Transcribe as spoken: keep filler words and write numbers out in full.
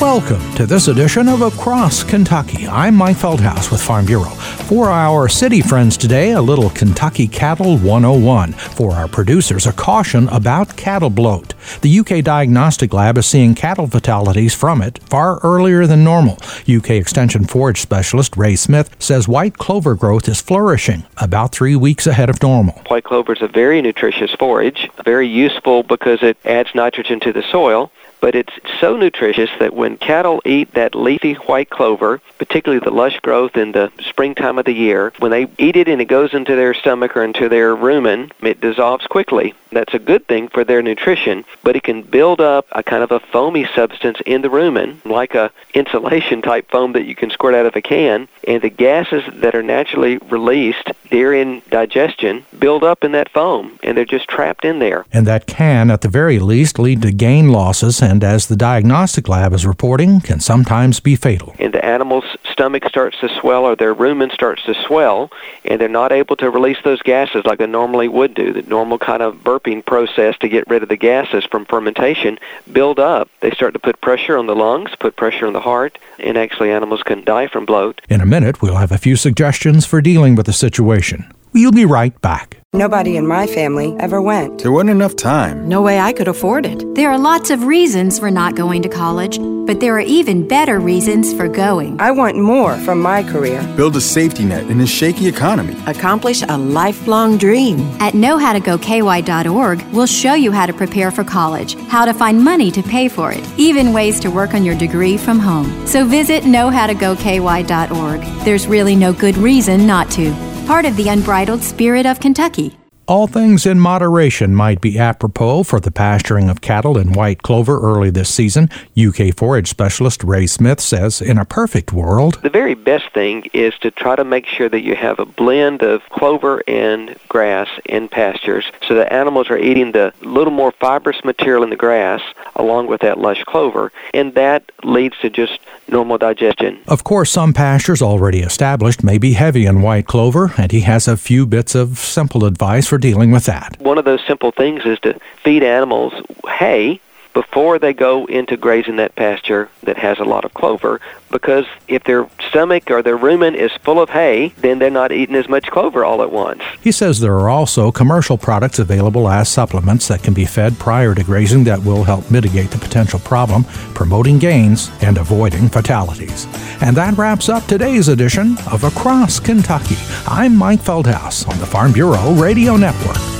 Welcome to this edition of Across Kentucky. I'm Mike Feldhaus with Farm Bureau. For our city friends today, a little Kentucky Cattle one oh one. For our producers, a caution about cattle bloat. The U K Diagnostic Lab is seeing cattle fatalities from it far earlier than normal. U K Extension Forage Specialist Ray Smith says white clover growth is flourishing about three weeks ahead of normal. White clover is a very nutritious forage, very useful because it adds nitrogen to the soil. But it's so nutritious that when cattle eat that leafy white clover, particularly the lush growth in the springtime of the year, when they eat it and it goes into their stomach or into their rumen, it dissolves quickly. That's a good thing for their nutrition, but it can build up a kind of a foamy substance in the rumen, like a insulation type foam that you can squirt out of a can, and the gases that are naturally released during digestion build up in that foam, and they're just trapped in there. And that can, at the very least, lead to gain losses, and as the diagnostic lab is reporting, can sometimes be fatal. And the animal's stomach starts to swell or their rumen starts to swell, and they're not able to release those gases like they normally would do. The normal kind of burping process to get rid of the gases from fermentation build up. They start to put pressure on the lungs, put pressure on the heart, and actually animals can die from bloat. In a minute, we'll have a few suggestions for dealing with the situation. We'll be right back. Nobody in my family ever went. There wasn't enough time. No way I could afford it. There are lots of reasons for not going to college, but there are even better reasons for going. I want more from my career. Build a safety net in a shaky economy. Accomplish a lifelong dream. At know how to go K Y dot org, we'll show you how to prepare for college, how to find money to pay for it, even ways to work on your degree from home. So visit know how to go K Y dot org. There's really no good reason not to. Part of the unbridled spirit of Kentucky. All things in moderation might be apropos for the pasturing of cattle in white clover early this season. U K forage specialist Ray Smith says in a perfect world, the very best thing is to try to make sure that you have a blend of clover and grass in pastures so that animals are eating the little more fibrous material in the grass along with that lush clover, and that leads to just normal digestion. Of course, some pastures already established may be heavy in white clover, and he has a few bits of simple advice for dealing with that. One of those simple things is to feed animals hay before they go into grazing that pasture that has a lot of clover, because if their stomach or their rumen is full of hay, then they're not eating as much clover all at once. He says there are also commercial products available as supplements that can be fed prior to grazing that will help mitigate the potential problem, promoting gains and avoiding fatalities. And that wraps up today's edition of Across Kentucky. I'm Mike Feldhaus on the Farm Bureau Radio Network.